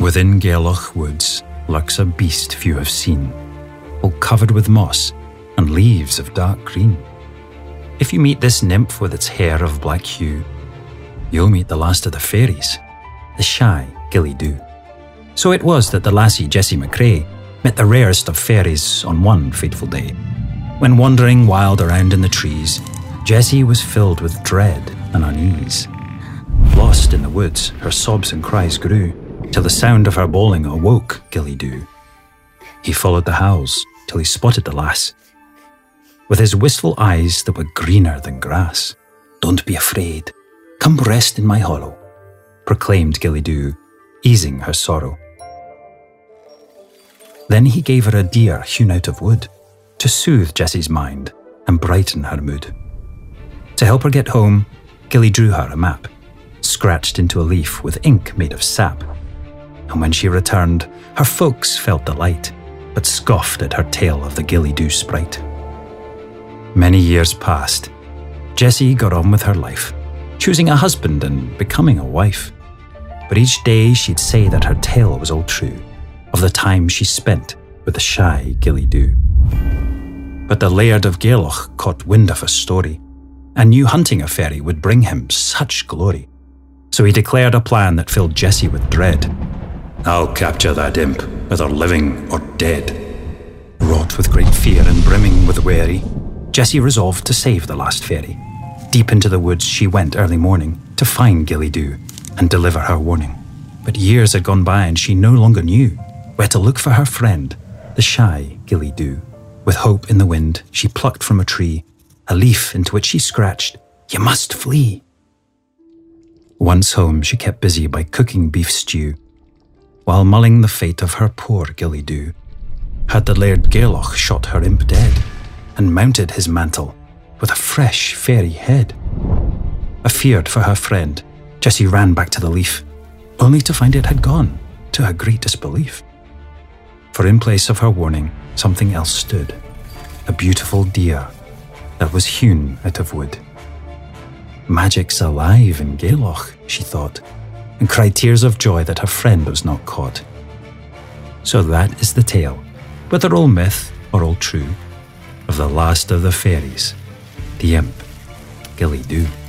Within Gaelloch woods lurks a beast few have seen, all covered with moss and leaves of dark green. If you meet this nymph with its hair of black hue, you'll meet the last of the fairies, the shy Gilly Doo. So it was that the lassie Jessie McCrae met the rarest of fairies on one fateful day. When wandering wild around in the trees, Jessie was filled with dread and unease. Lost in the woods, her sobs and cries grew, till the sound of her bawling awoke Gilly Doo. He followed the howls till he spotted the lass, with his wistful eyes that were greener than grass. "Don't be afraid, come rest in my hollow," proclaimed Gilly Doo, easing her sorrow. Then he gave her a deer hewn out of wood, to soothe Jessie's mind and brighten her mood. To help her get home, Gilly drew her a map, scratched into a leaf with ink made of sap. And when she returned, her folks felt delight, but scoffed at her tale of the Gilly Doo sprite. Many years passed. Jessie got on with her life, choosing a husband and becoming a wife. But each day she'd say that her tale was all true, of the time she spent with the shy Gilly Doo. But the Laird of Gaelloch caught wind of her story, and knew hunting a fairy would bring him such glory. So he declared a plan that filled Jessie with dread. "I'll capture that imp, whether living or dead." Wrought with great fear and brimming with worry, Jessie resolved to save the last fairy. Deep into the woods she went early morning to find Gilly Doo and deliver her warning. But years had gone by and she no longer knew where to look for her friend, the shy Gilly Doo. With hope in the wind, she plucked from a tree a leaf into which she scratched, "You must flee." Once home, she kept busy by cooking beef stew, while mulling the fate of her poor Gilly Doo. Had the Laird Gaelloch shot her imp dead, and mounted his mantle with a fresh fairy head? Afeared for her friend, Jessie ran back to the leaf, only to find it had gone, to her great disbelief. For in place of her warning, something else stood, a beautiful deer that was hewn out of wood. Magic's alive in Gaelloch, she thought, and cried tears of joy that her friend was not caught. So that is the tale, whether all myth or all true, of the last of the fairies, the imp, Gilly Doo.